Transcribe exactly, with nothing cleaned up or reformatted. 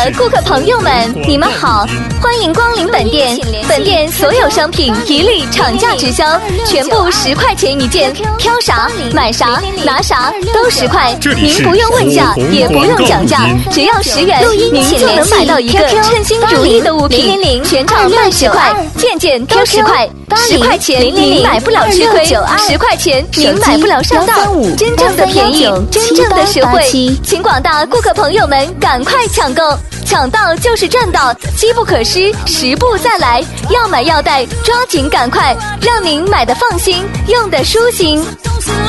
的顾客朋友们，你们好，欢迎光临本店。本店所有商品一律厂价直销，全部十块钱一件，挑啥买啥拿啥都十块。您不用问价，也不用讲价，只要十元，您就能买到一个称心如意的物品。全场卖十块，件件都十块。十块钱您买不了吃亏，十块钱您买不了上当。真正的便宜，真正的实惠，请广大顾客朋友们赶快抢购，抢到就是赚到，机不可失，时不再来。要买要带，抓紧赶快，让您买的放心，用的舒心。